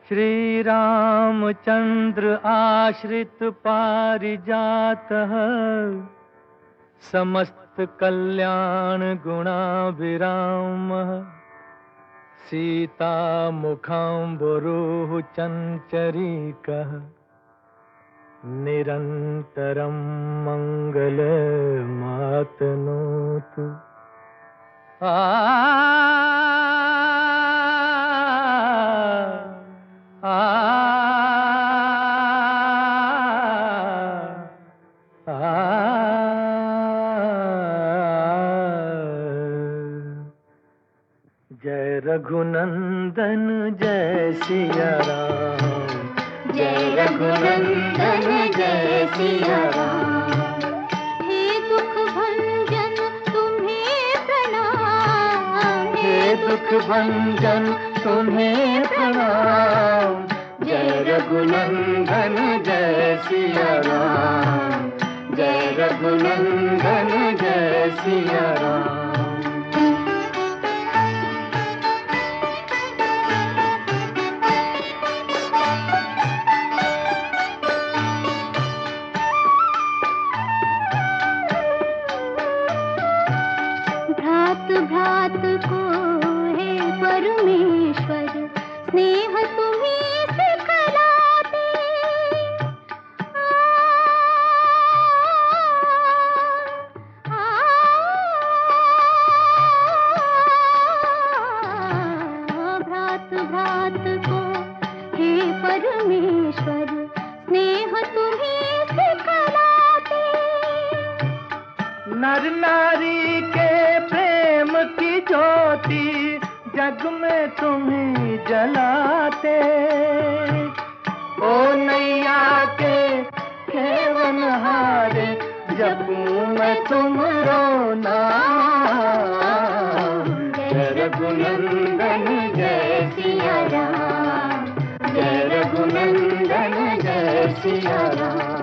श्री रामचंद्र आश्रित पारिजातः समस्त कल्याण गुणाभिरामः सीता मुखाम्बुरुः चञ्चरीकः निरन्तरं मङ्गलमातनोतु। जय रघुनंदन जय सिया राम, जय रघुनंदन जय सिया राम। हे दुख भंजन तुम्हें प्रणाम, हे दुख भंजन तुम्हें प्रणाम। जय रघुनंदन जय सिया राम, जय रघुनंदन जय सिया राम। भ्रात को है परमेश्वर स्नेह तुम्हें सिखलाते। भ्रात को है परमेश्वर स्नेह तुम्हें सिखलाते। नर नारी के प्रेम की ज्योति जग में तुम्ही जलाते। ओ नैया के खेवन हारे जपूं मैं तुमरो नाम। जय रघुनंदन जय सिया राम, जय रघुनंदन जय सिया राम।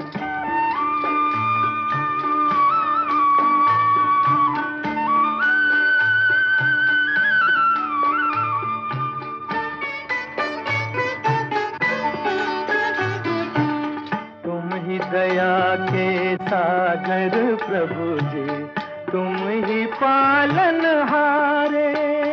दया के सागर प्रभु जी तुम ही पालन हारे।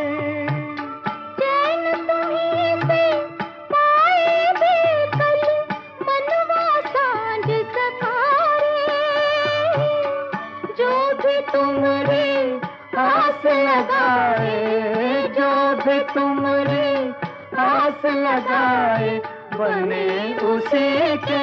चैन तुम्हीं से पाए बेकल मनवा सांझ सकारे। जो भी तुमरे आस लगाए, जो भी तुमरे आस लगाए बने उसी के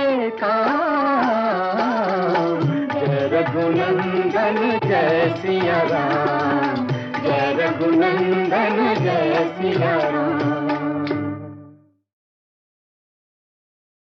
काम। जय रघुनंदन जय सिया राम, जय रघुनंदन जय सिया राम।